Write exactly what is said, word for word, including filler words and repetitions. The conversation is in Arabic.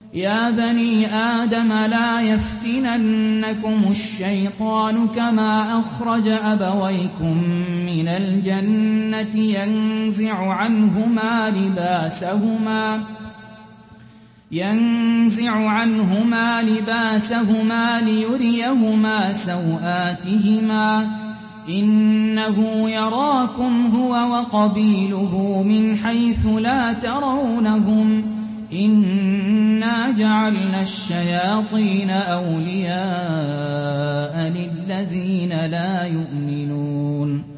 يا بني آدم لا يفتننكم الشيطان كما أخرج أبويكم من الجنة ينزع عنهما لباسهما ينزع عنهما لباسهما ليريهما سوآتهما إنه يراكم هو وقبيله من حيث لا ترونهم إنا جعلنا الشياطين أولياء للذين لا يؤمنون